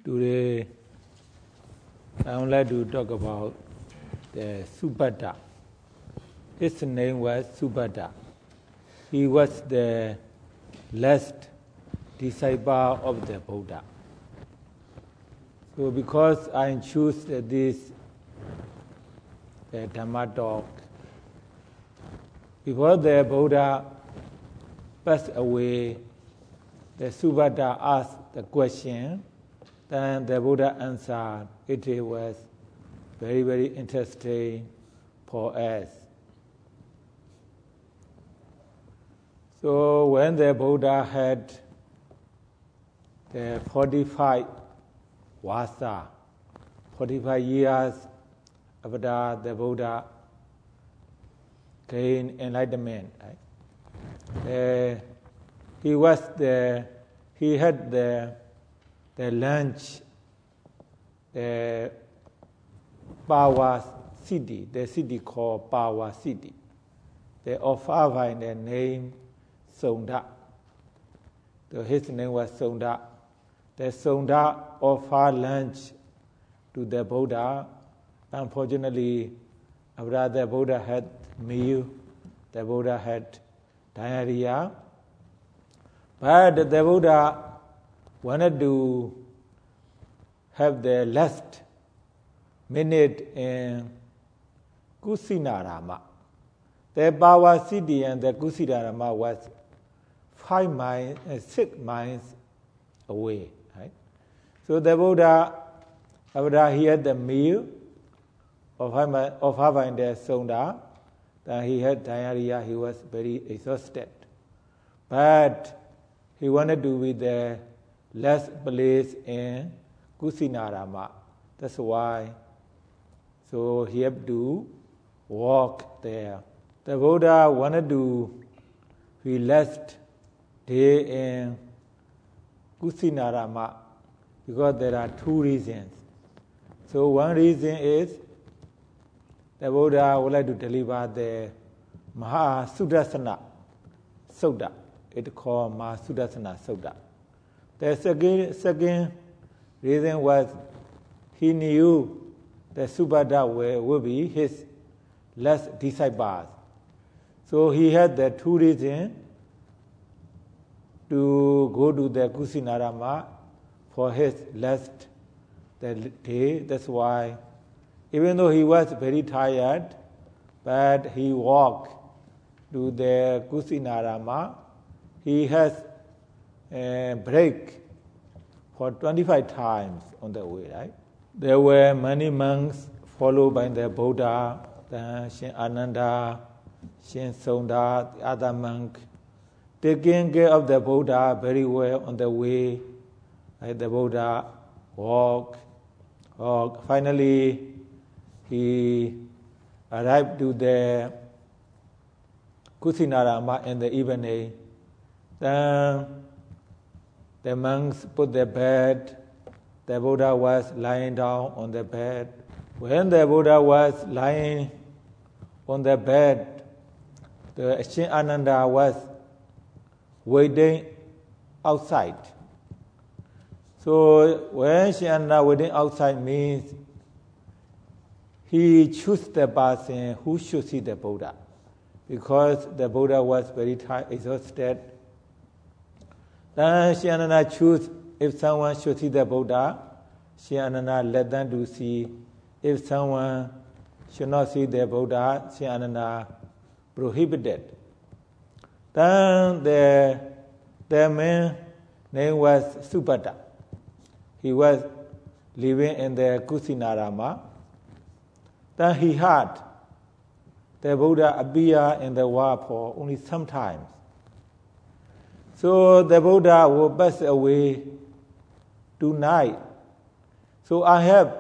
Today, I would like to talk about the Subhadda. His name was Subhadda. He was the last disciple of the Buddha. So because I choose this Dhamma talk, before the Buddha passed away, the Subhadda asked the question, then the Buddha answered. It was very, very interesting for us. So when the Buddha had the 45 Vasa, 45 years after the Buddha gained enlightenment, right? He had the lunch, the Power City, the city called Power City. They offer by the name Songda. So his name was Songda. The Songda offered lunch to the Buddha. Unfortunately, after the Buddha had meal, the Buddha had diarrhea. But the Buddha wanted to have the last minute in Kusinarama. The Power City and the Kusinarama was 6 miles away. Right? So the Buddha, after he had the meal of having the Songda, then he had diarrhea, he was very exhausted. But he wanted to be the last place in Kusinarama. That's why. So he had to walk there. The Buddha wanted to be last day in Kusinarama because there are two reasons. So one reason is the Buddha would like to deliver the Mahasudarsana Sutta. It's called Mahasudarsana Sutta. The second reason was he knew that Subhadda will be his last disciple. So he had the two reasons to go to the Kusinarama for his last day. That's why, even though he was very tired, but he walked to the Kusinarama. He has a break for 25 times on the way, right? There were many monks followed by the Buddha, then Shin Ananda, Shin Songda, the other monk, taking care of the Buddha very well on the way. Right? The Buddha walked. Finally, he arrived to the Kusinarama in the evening. Then the monks put the bed. The Buddha was lying down on the bed. When the Buddha was lying on the bed, the Shin Ananda was waiting outside. So when Shin Ananda waiting outside means he chose the person who should see the Buddha, because the Buddha was very tired, exhausted. Then Shin Ananda chose, if someone should see the Buddha, Shin Ananda let them to see. If someone should not see the Buddha, Shin Ananda prohibited. Then the man name was Subhadda. He was living in the Kusinarama. Then he heard the Buddha appear in the world for only sometimes. So the Buddha will pass away tonight. So I have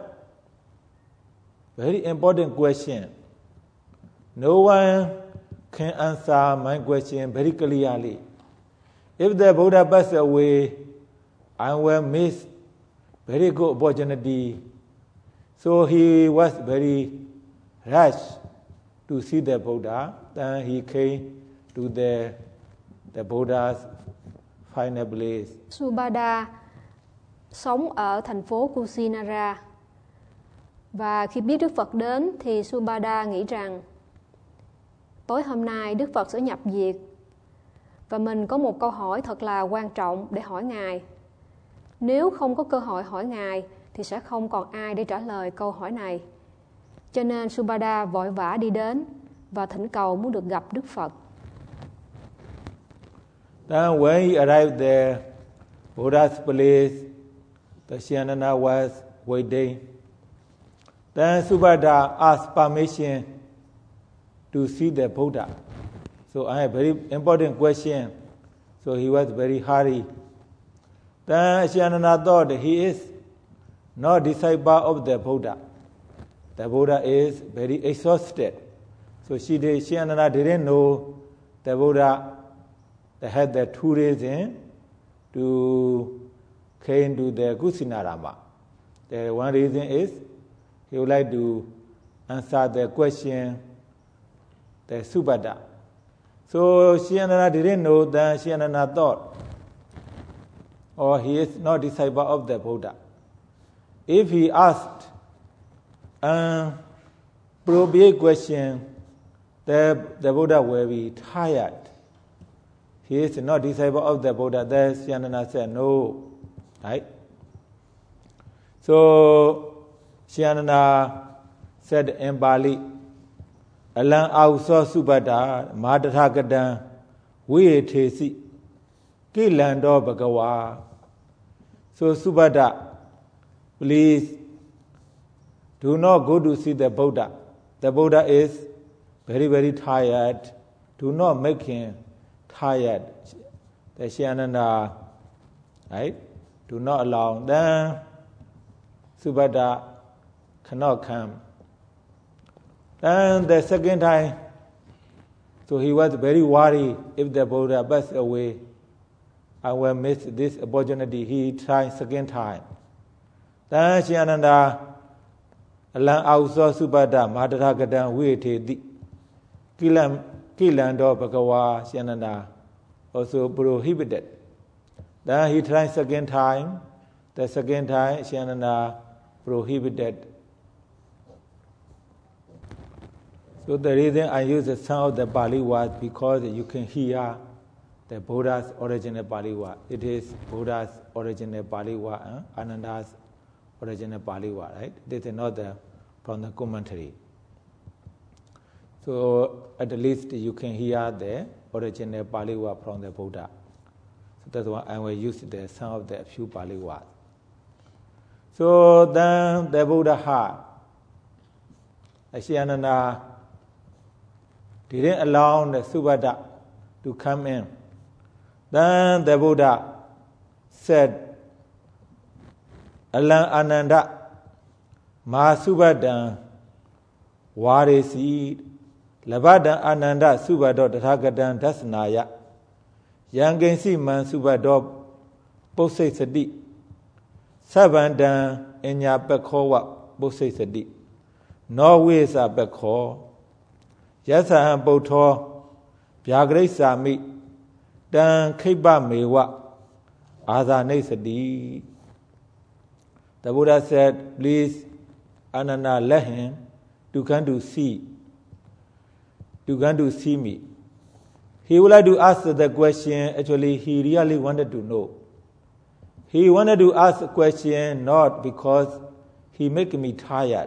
very important question. No one can answer my question very clearly. If the Buddha passes away, I will miss very good opportunity. So he was very rushed to see the Buddha. Then he came to the Buddha's final place. Subhadda sống ở thành phố Kusinara. Và khi biết Đức Phật đến thì Subhada nghĩ rằng tối hôm nay Đức Phật sẽ nhập diệt và mình có một câu hỏi thật là quan trọng để hỏi Ngài. Nếu không có cơ hội hỏi Ngài thì sẽ không còn ai để trả lời câu hỏi này. Cho nên Subhada vội vã đi đến và thỉnh cầu muốn được gặp Đức Phật. Then when he arrived there, Buddha's place, the Shyanana was waiting. Then Subhada asked permission to see the Buddha. So I have a very important question. So he was very hurried. Then Shyanana thought he is not disciple of the Buddha. The Buddha is very exhausted. So Shyanana didn't know the Buddha had the 2 reasons to came to the Kusinarama. The one reason is he would like to answer the question, the Subhada. So Shyanana didn't know, then Shyanana thought, he is not disciple of the Buddha. If he asked an appropriate question, the Buddha will be tired. He is not disciple of the Buddha. Then Shyanana said no. Right? So Shyanana said in Pali, Alang auso Subhada Madhagadan Viyethesi Kilando Bhagawa. So Subhada, please do not go to see the Buddha. The Buddha is very, very tired. Do not make him tired. The Shyanana, right? Do not allow. Then Subhada cannot come. Then the second time, so he was very worried if the Buddha passed away. I will miss this opportunity. He tried second time. Then Shyananda Alang auso Subhada Madhagadan Viyetheti Kilando Bhagawa. Shyananda also prohibited. Then he tried second time. The second time Shyananda prohibited. So the reason I use some of the Pali words because you can hear the Buddha's original Pali word. It is Buddha's original Pali word, Ananda's original Pali word, right? This is not from the commentary. So at least you can hear the original Pali word from the Buddha. So that's why I will use some of the few Pali words. So then the Buddha heard. Shyanana didn't allow the Subhada to come in. Then the Buddha said, Alang Ananda Mahasubhadan Varesi Labhadan Ananda Subhado Tathagadan Dasanaya Yangensi Man Subhado Posai Sadi Sabandan Enya Bekhowa Posai Sadi Norwesa Bekho Yasahan Botho Byagrai Sami Dan Khiba Mewa Azane Sadi. The Buddha said, please, Ananda, let him to come to see me. He would like to ask the question, actually he really wanted to know. He wanted to ask a question not because he make me tired.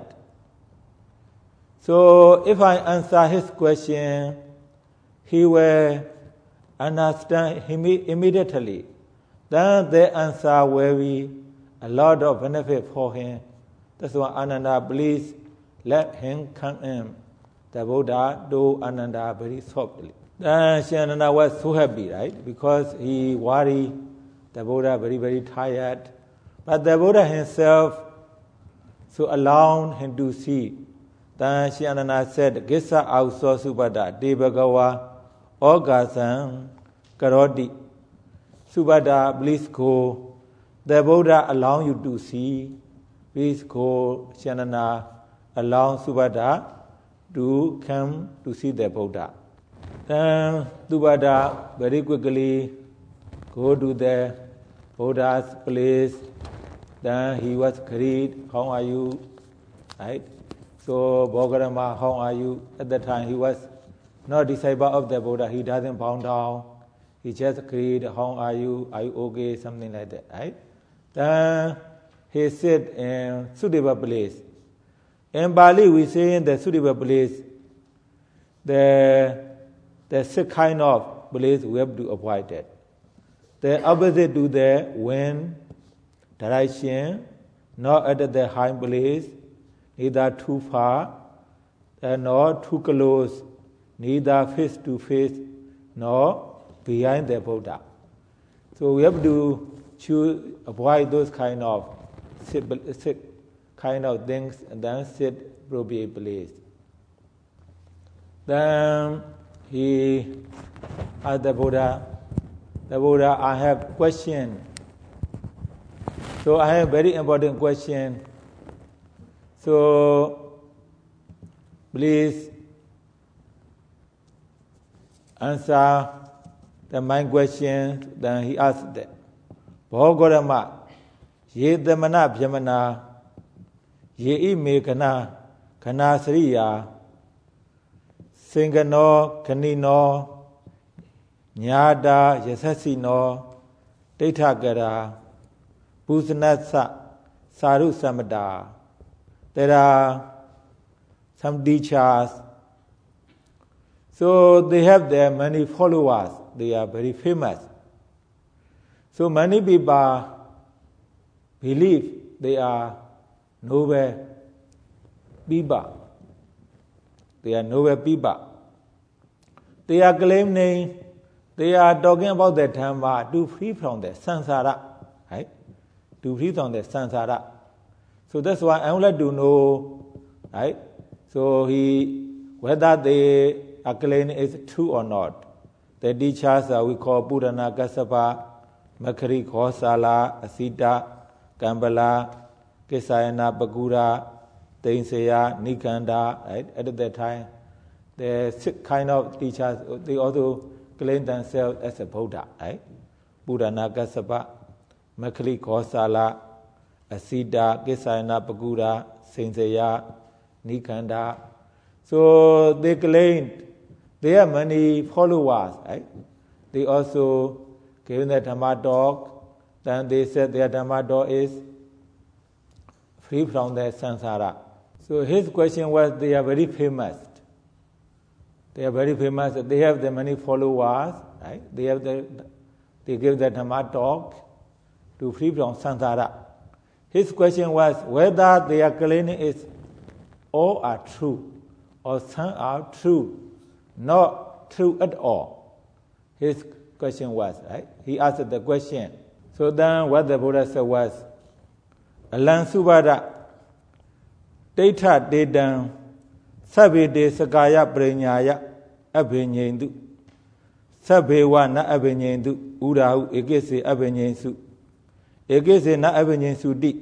So if I answer his question, he will understand immediately. Then the answer will be a lot of benefit for him. That's why Ananda, please let him come in. The Buddha do Ananda very softly. Then Shyanana was so happy, right? Because he worried the Buddha very, very tired. But the Buddha himself so allowed him to see. Then Shyanana said, Gisa auso Subhada Devagawa Ogasan Karoti. Subhada, please go. The Buddha allow you to see. Please go. Shyanana allow Subhada to come to see the Buddha. Then Subhada very quickly go to the Buddha's place. Then he was greeted, how are you? Right? So Bhogarama, how are you? At that time he was not disciple of the Buddha. He doesn't bow down. He just greeted, how are you? Are you okay? Something like that. Right? Then he said in suitable place. In Bali we say in the suitable place, the six kind of place we have to avoid it. The opposite to the wind direction, not at the high place, neither too far, nor too close, neither face to face, nor behind the Buddha. So we have to avoid those kind of things and then sit appropriate place. Then he asked the Buddha, I have a question. So I have a very important question. So please answer my question. Then he asked that. Bhogarama, ye damana vyamana, ye imekana, kana sriya, singano, kanino, Nyada, Yasasino, Daitagara, Bhusanatsa, Saru Samada. There are some teachers. So they have their many followers. They are very famous. So many people believe they are noble people. They are noble people. They are claiming, they are talking about the Dhamma to free from the samsara. Right? To free from the samsara. So that's why I would like to know, right? So whether they are claiming is true or not. The teachers we call Purana Kassapa, Makari Khosala, Asita, Kambala, Kesayana, Bagura, Tainsaya, Nikanda, right? At that time, the six kind of teachers, they also claim themselves as a Buddha, right? Purana Kassapa, Makari Khosala, Asita, Kesayana, Bagura, Tainsaya, Nikanda. So they claimed they have many followers, right? They also gave the Dhamma talk. Then they said their Dhamma talk is free from the samsara. So his question was, they are very famous. They are very famous. They have the many followers, right? They give the Dhamma talk to free from samsara. His question was whether their claiming is all are true or some are true. Not true at all. His question was, right? He asked the question. So then what the Buddha said was, Alan Subhada, Data Dedan, Sabi de Sakaya Prenyaya, Abhinyendu, Sabewa na Abhinyendu, Urahu, Egese Abhinyensu, Egese na Abhinyensu di,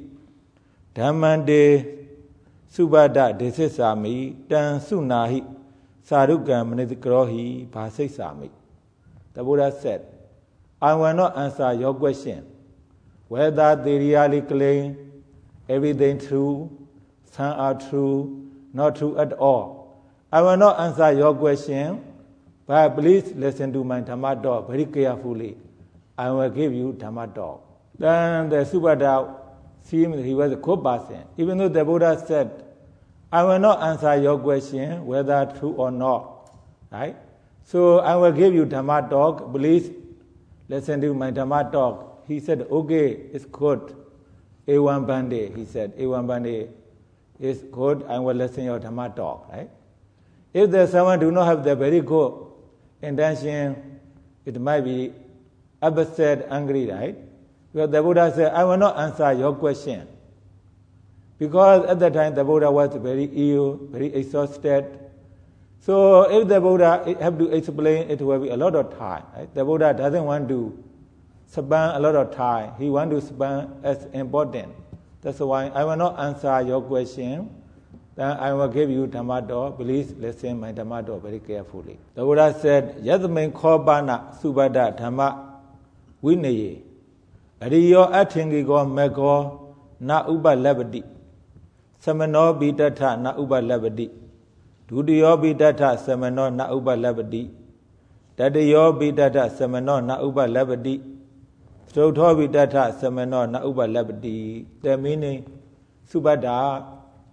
Dhamande Subhada Desesami, Dan Sunahi, Sarukam Nidikrohi Pasesami. The Buddha said, I will not answer your question, whether they really claim everything true, some are true, not true at all. I will not answer your question, but please listen to my Dhamma talk very carefully. I will give you Dhamma talk. Then the Subhada seemed he was a good person. Even though the Buddha said, I will not answer your question, whether true or not. Right? So I will give you Dhamma talk. Please listen to my Dhamma talk. He said, okay, it's good. Ewan Bande, he said, Ewan Bande is good. I will listen to your Dhamma talk. Right? If there's someone do not have the very good intention, it might be upset, angry, right? Because the Buddha said, I will not answer your question. Because at that time the Buddha was very ill, very exhausted. So if the Buddha have to explain, it will be a lot of time. Right? The Buddha doesn't want to spend a lot of time. He wants to spend as important. That's why I will not answer your question. Then I will give you Dhamma talk. Please listen my Dhamma talk very carefully. The Buddha said, Yadmin Khobana Subhada Dhamma Vinaya Ariyo Atingigo Mego na ubalabati. Samano bidatha na ubalabati. Dudiyo bidatha samano na ubalabati. Tadayo bidatha samano na ubalabati. Stotho bidatha samano na ubalabati. The meaning, Subhada,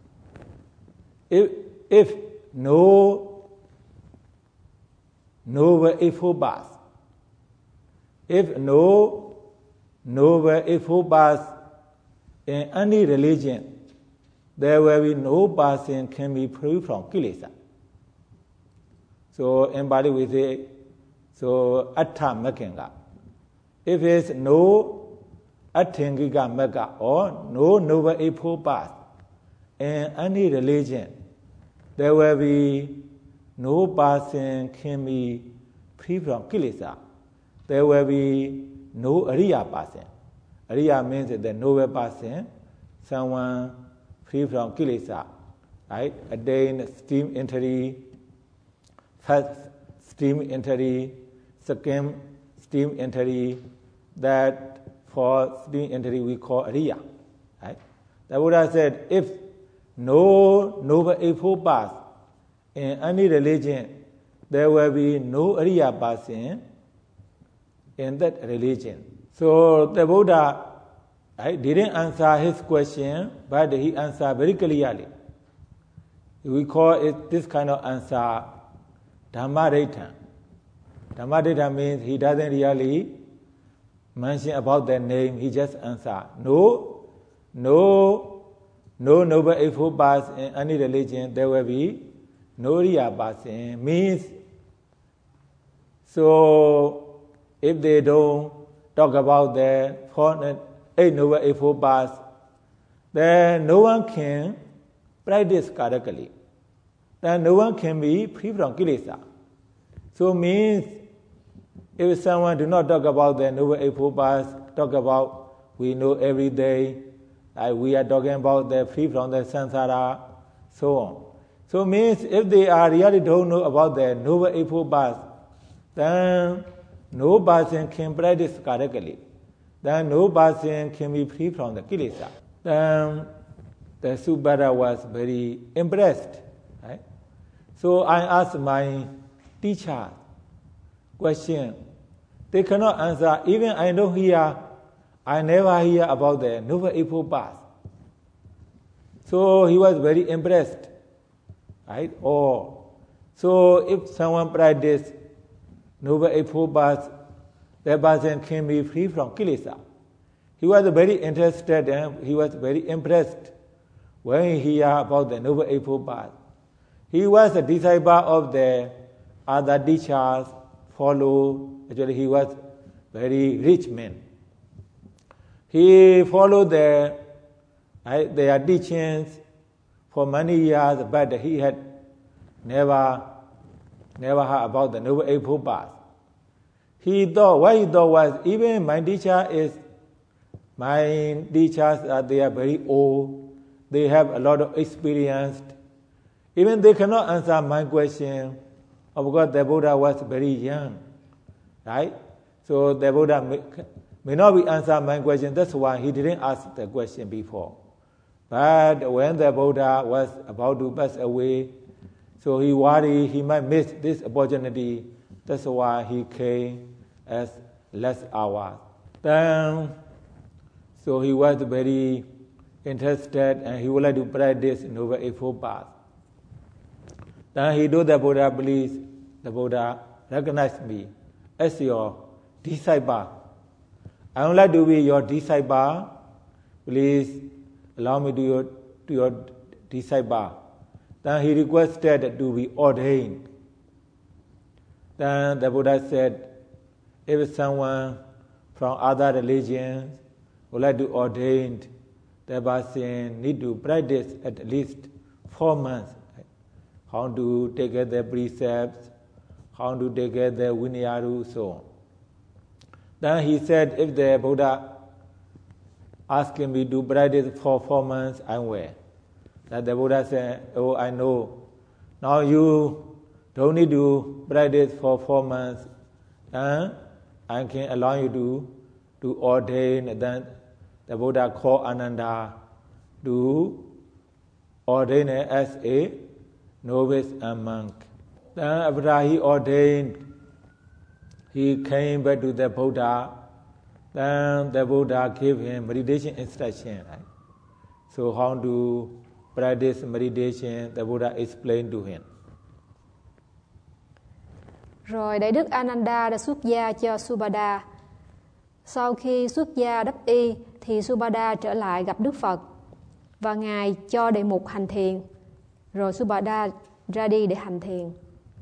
if no noble effort, if no noble effort in any religion, there will be no person can be free from kilesa. So in Bali we say, so atta makenga. If it's no attengiga mega or no noble effort in any religion, there will be no person can be free from kilesa. There will be no Ariya person. Ariya means the noble person, someone free from kilesa, right? Attain steam entry, first steam entry, second steam entry. That for steam entry we call Ariya, right? The Buddha said, if no noble effort in any religion, there will be no Ariya person in that religion. So the Buddha didn't answer his question, but he answered very clearly. We call it this kind of answer Dhammadita. Dhammadita means he doesn't really mention about the name, he just answered. No noble effort in any religion, there will be no Ariya person. Means, so if they don't talk about the 8 noble effort, then no one can practice correctly. Then no one can be free from kilesa. So means, if someone do not talk about the noble effort, talk about we know every day, we are talking about the free from the samsara, so on. So means if they are really don't know about the noble effort, then no person can practice correctly. Then no person can be free from the kilesa. Then the Subhada was very impressed. Right? So I asked my teacher question. They cannot answer. Even I know here, I never hear about the noble effort. So he was very impressed. Right? So if someone practice noble effort, that person can be free from kilesa. He was very interested and he was very impressed when he heard about the noble effort. He was a disciple of the other teachers, actually he was very rich man. He followed their teachings for many years, but he had never heard about the noble effort. What he thought was, even my teachers they are very old, they have a lot of experience. Even they cannot answer my question, because the Buddha was very young, right? So the Buddha may not be answer my question, that's why he didn't ask the question before. But when the Buddha was about to pass away, so he worried he might miss this opportunity. That's why he came as last hour. Then, so he was very interested and he would like to practice noble effort. Then he told the Buddha, please, the Buddha, recognize me as your disciple. I would like to be your disciple. Please allow me to your disciple. Then he requested to be ordained. Then the Buddha said, if someone from other religions would like to ordain, the person need to practice at least 4 months. How to take care the precepts, how to take care the Vinayaru, so on. Then he said, if the Buddha asking me to practice for 4 months, I will. Then the Buddha said, oh, I know. Now you don't need to practice for 4 months. I can allow you to ordain. Then the Buddha called Ananda to ordain as a novice and monk. Then after he ordained, he came back to the Buddha. Then the Buddha gave him meditation instruction. Right? So how to practice meditation, the Buddha explained to him. Rồi Đại Đức Ananda đã xuất gia cho Subhada. Sau khi xuất gia đắp y thì Subhada trở lại gặp Đức Phật và Ngài cho đệ mục hành thiền. Rồi Subhada ra đi để hành thiền.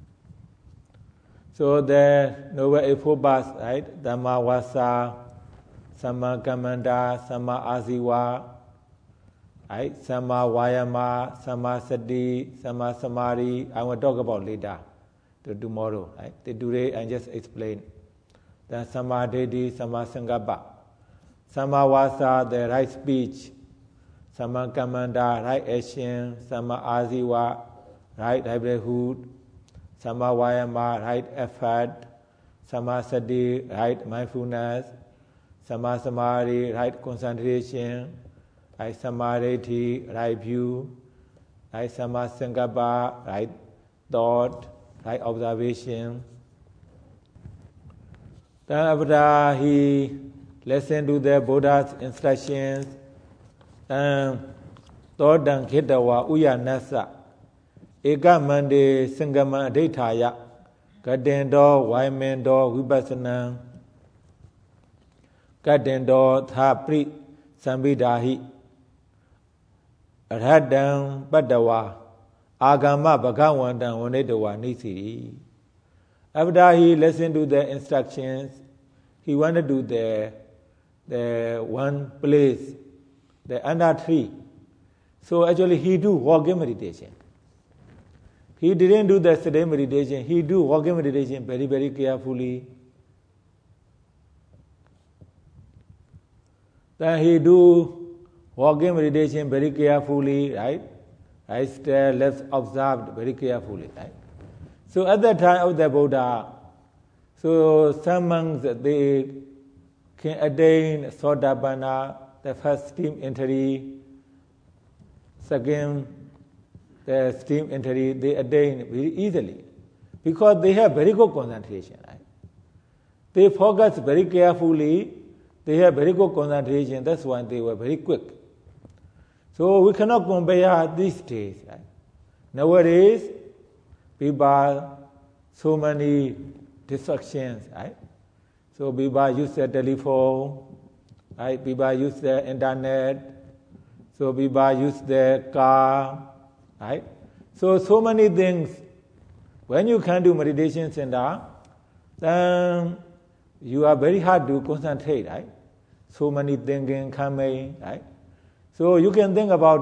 So the noble Ephobas, right? Dhamma Vasa, Samma Kamanda, Samma Asiva, right? Samma Vayama, Samma Sati, Samma Samadhi. I will talk about later, tomorrow, right? Today I just explain. Then Samma Dehi, Samma Sangapa. Samma Vasa, the right speech. Samma Kamanda, right action. Samma Asiva, right livelihood. Samma Vayama, right effort. Samma Sati, right mindfulness. Samma Samadhi, right concentration. Right Samadhi, right view. Right Samma Sankappa, right thought, right observation. Then after he listened to the Buddha's instructions, Todang Khitawa Uyanasa, Eka Mande Sangama Aditaya, Gadendo, Waimendo, Vipassana, Gadendo, Thapri, Sambidahi, Radam, Badawa, Agama Bhagawandan, Onedawa, Nisi. After he listened to the instructions, he wanted to do the one place, the under tree. So actually he do walking meditation. He didn't do the sitting meditation. He do walking meditation very, very carefully. Then he do walking meditation very carefully, right? Right stare, left observed very carefully, right? So at the time of the Buddha, so some monks, they can attain Sotapanna, the first steam entry, second, the steam entry, they attain very easily because they have very good concentration. Right? They focus very carefully, they have very good concentration, that's why they were very quick. So we cannot compare these days. Right? Nowadays, people, so many distractions, right? So people use the telephone, right? People use the internet, so people use the car, right? So many things. When you can do meditation center, then you are very hard to concentrate, right? So many thinking coming, right? So you can think about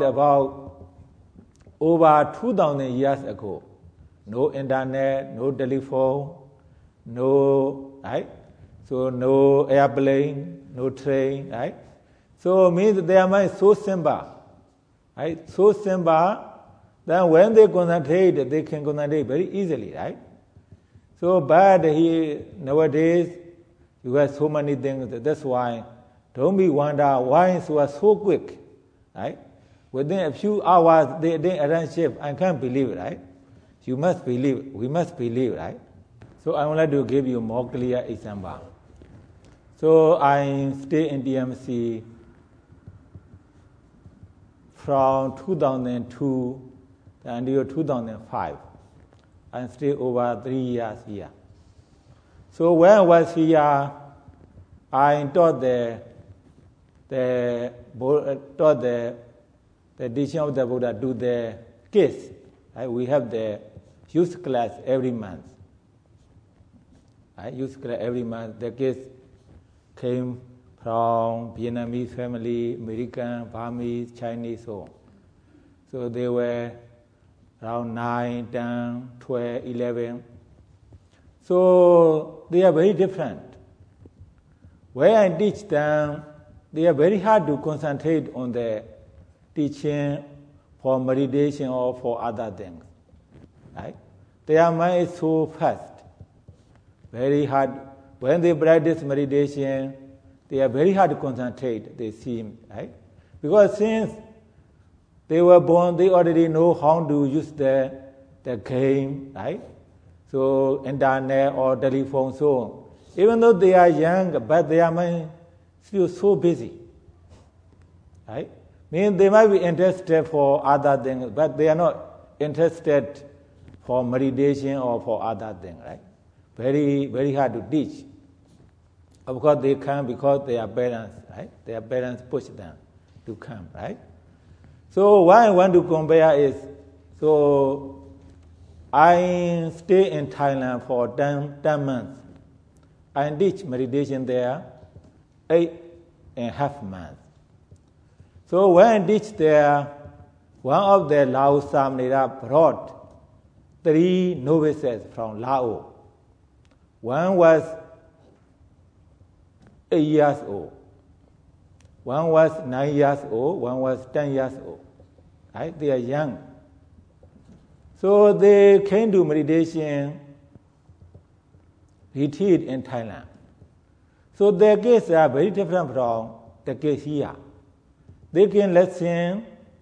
over 2,000 years ago. No internet, no telephone, no, right? So no airplane, no train, right? So means their mind is so simple, right? So simple, then when they concentrate, they can concentrate very easily, right? So but nowadays, you have so many things, that's why don't be wonder why it was so quick, right? Within a few hours, they arrange shift. I can't believe it, right? You must believe, we must believe, right? So I would like to give you more clear example. So I stay in DMC from 2002 until 2005. I stay over 3 years here. So when I was here, I taught the teaching of the Buddha to the kids. Right? We have the youth class every month. Right? Youth class every month. The kids came from Vietnamese family, American, Burmese, Chinese, so on. So they were around 9, 10, 12, 11. So they are very different. When I teach them, they are very hard to concentrate on the teaching for meditation or for other things. Right? Their mind is so fast, very hard. When they practice meditation, they are very hard to concentrate, they seem, right? Because since They were born, they already know how to use the game, right? So internet or telephone, so on. Even though they are young, but their mind still so busy, right? Means they might be interested for other things, but they are not interested for meditation or for other things, right? Very, very hard to teach. Of course, they come because their parents, right? Their parents push them to come, right? So what I want to compare is, so I stay in Thailand for 10 months. I teach meditation there 8.5 months. So when I teach there, one of the Lao Samnera brought 3 novices from Laos. One was 8 years old, one was 9 years old, one was 10 years old. Right? They are young. So they came to meditation retreat in Thailand. So their cases are very different from the case here. They can listen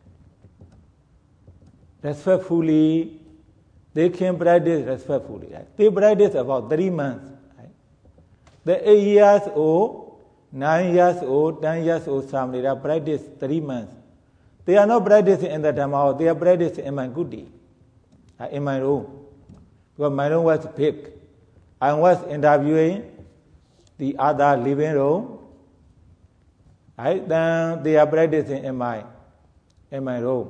respectfully, they can practice respectfully. Right? They practice about 3 months. Right? The 8 years old, 9 years old, 10 years old Samnera practice 3 months. They are not practicing in the Dhamma, they are practicing in my kuti, in my room. Because my room was big. I was interviewing the other living room. Right? Then they are practicing in my room.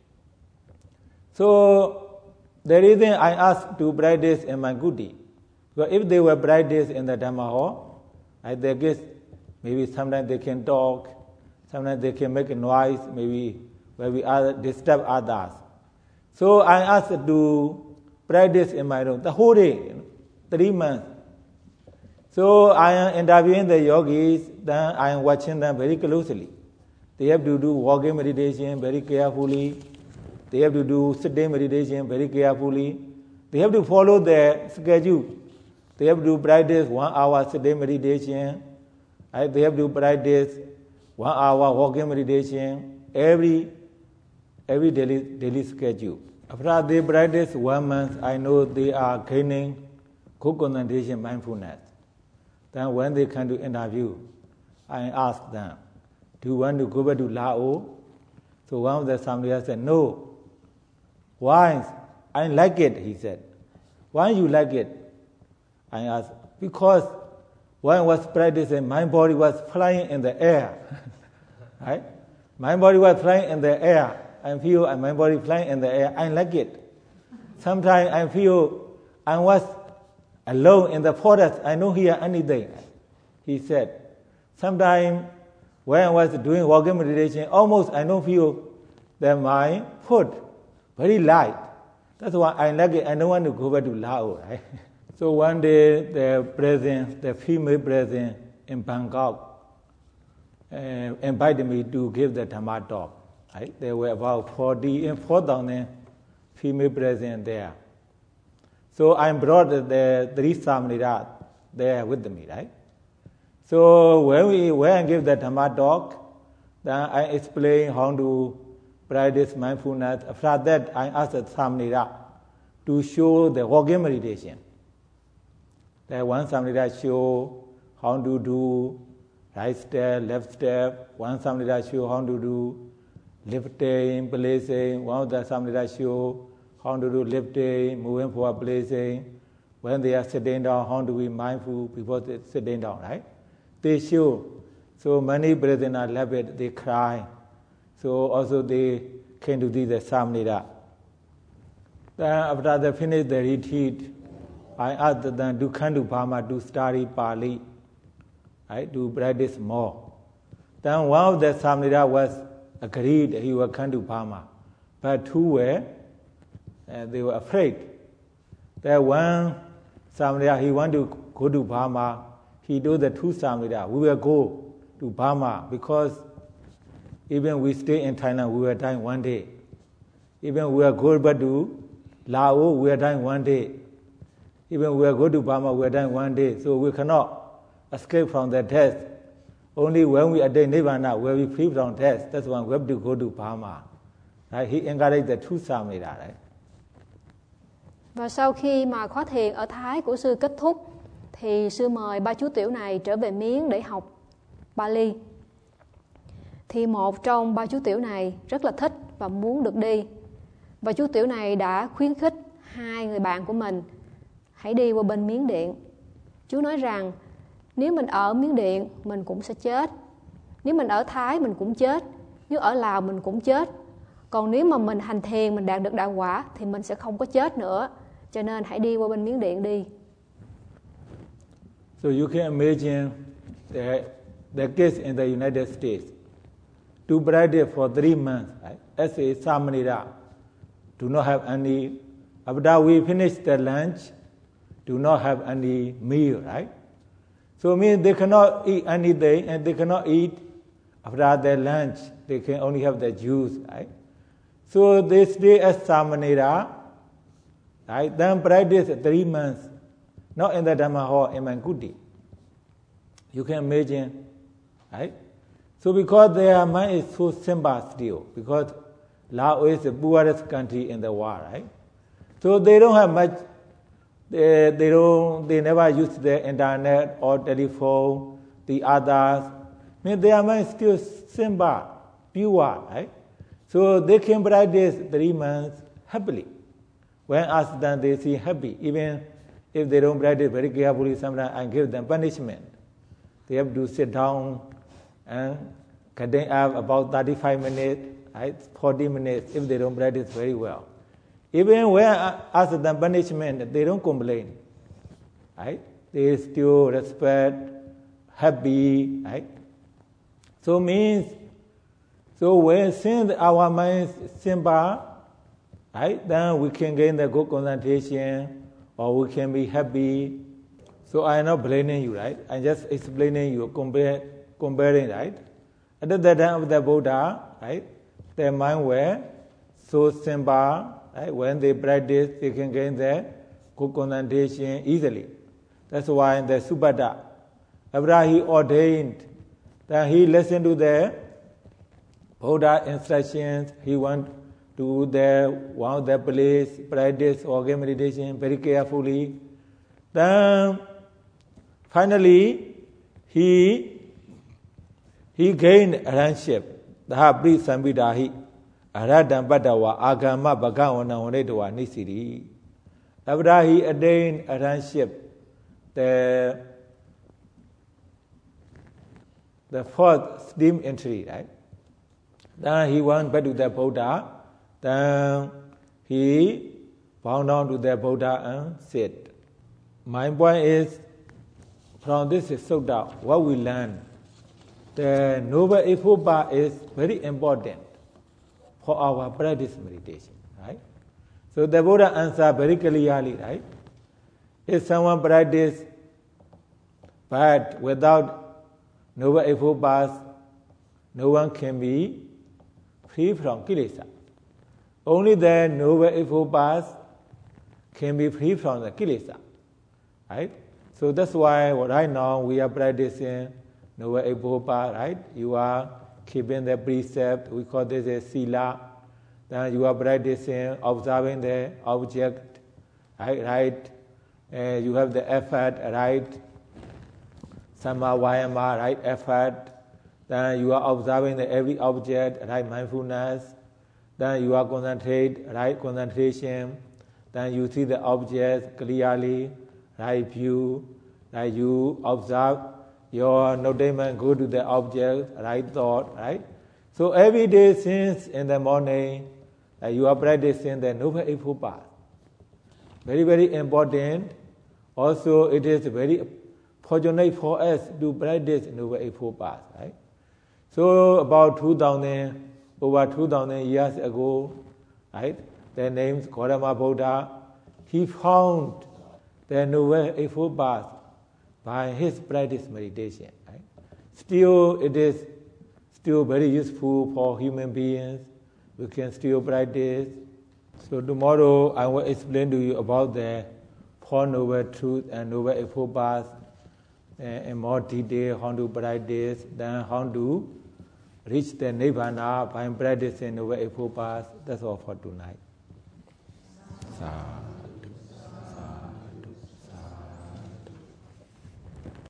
So the reason I asked to practice in my kuti, because if they were practice in the Dhamma hall, right, they guess maybe sometimes they can talk, sometimes they can make a noise, maybe disturb others. So I asked to practice in my room the whole day, 3 months. So I am interviewing the yogis, then I am watching them very closely. They have to do walking meditation very carefully. They have to do sitting meditation very carefully. They have to follow the schedule. They have to practice 1 hour sitting meditation. Right? They have to practice 1 hour walking meditation every daily schedule. After they practice 1 month, I know they are gaining good concentration, mindfulness. Then when they come to interview, I ask them, do you want to go back to Laos? So one of the Samnera said, no. Why? I like it, he said. Why you like it? I asked, because when I was practicing, my body was flying in the air. Right? My body was flying in the air. I feel my body flying in the air. I like it. Sometimes I feel I was alone in the forest. I don't hear anything. He said, sometimes when I was doing walking meditation, almost I don't feel that my foot very light. That's why I like it. I don't want to go back to Laos. Right? So one day, the female president in Bangkok invited me to give the Dhamma talk. Right? There were about 4,000 female presidents there. So I brought the 3 Samnera there with me, right? So when I give the Dhamma talk, then I explain how to practice mindfulness. After that, I asked the Samnera to show the walking meditation. That one Samnera show how to do right step, left step. One Samnera show how to do lifting, placing. One of the Samnera show how to do lifting, moving forward, placing. When they are sitting down, how to be mindful before they sitting down, right? They show. So many brethren are left it, they cry. So also they came to do the Samnera. Then after they finish the retreat, I asked them to come to Burma to study Pali, right? To practice more. Then one of the Samnera was agreed he will come to Burma, but 2 were they were afraid. That one Samnera, he wanted to go to Burma. He told the 2 Samnera, we will go to Burma because even we stay in Thailand, we will die one day. Even we will go back to Laos, we will die one day. Even we will go to Burma, we will die one day. So we cannot escape from the death. Only when we attain Nirvana, we will be free from death. That's why we have to go to Burma. Right? He encouraged the true Samanera, right? Và sau khi mà khóa thiền ở Thái của sư kết thúc thì sư mời ba chú tiểu này trở về Miến để học Pali. Thì một trong ba chú tiểu này rất là thích và muốn được đi. Và chú tiểu này đã khuyến khích hai người bạn của mình hãy đi qua bên Miến Điện. Chú nói rằng nếu mình ở Miến Điện mình cũng sẽ chết. Nếu mình ở Thái mình cũng chết. Nếu ở Lào mình cũng chết. Còn nếu mà mình hành thiền mình đạt được đạo quả thì mình sẽ không có chết nữa. Cho nên hãy đi qua bên Miến Điện đi. So you can imagine the case in the United States. To practice for 3 months, right? As a Samanera, do not have any. After we finish the lunch, do not have any meal, right? So it means they cannot eat anything, and they cannot eat after their lunch. They can only have the juice, right? So they stay as Samanera, right? Then practice 3 months, not in the Dhamma hall in Mankuti. You can imagine, right? So because their mind is so simple still, because Laos is the poorest country in the world, right? So they don't have much. They never use the internet or telephone. The others, I mean, their mind is still simple, pure, right? So they can practice 3 months happily. When asked them, they seem happy. Even if they don't practice very carefully, sometimes I give them punishment. They have to sit down and getting up about 35 minutes, right? 40 minutes if they don't practice very well. Even when I ask them punishment, they don't complain, right? They still respect, happy, right? So means, since our mind is simple, right, then we can gain the good concentration, or we can be happy. So I am not blaming you, right? I'm just explaining you, comparing, right? At the time of the Buddha, right, their mind were so simple, right? When they practice, they can gain the good concentration easily. That's why in the Subhadda, after he ordained, then he listened to the Buddha instructions. He went to one of the place, practice organ meditation very carefully. Then finally, he gained arahantship. Daha pri sambidahi aradam badawa agama bhagawana wanedwa nisiri. After he attained arahantship, the fourth steam entry, right? Then he went back to the Buddha. Then he bowed down to the Buddha and said, my point is, from this sutta, what we learn, the Noble Eightfold Path is very important for our practice meditation, right? So the Buddha answered very clearly, right? If someone practices but without Noble Eightfold Path, no one can be free from kilesa. Only the Noble Eightfold Path can be free from the kilesa, right? So that's why right now we are practicing Noble Eightfold Path, right? You are keeping the precept, we call this a sila. Then you are practicing, observing the object, right? You have the effort, right? Samma vayama, right? Effort. Then you are observing every object, right? Mindfulness. Then you are concentrate, right? Concentration. Then you see the object clearly, right? View. Right? You observe your notation, go to the object, right? Thought, right? So every day since in the morning, you are practicing the Noble Eightfold Path. Very, very important. Also, it is very fortunate for us to practice Noble Eightfold Path, right? So about over 2,000 years ago, right? The name is Gautama Buddha. He found the Noble Eightfold Path by his practice meditation, right? Still, it is still very useful for human beings. We can still practice. So tomorrow I will explain to you about the Four Noble Truths and Noble Eightfold Path in more detail, how to practice, then how to reach the Nibbana by practicing the Way of Path. That's all for tonight. So.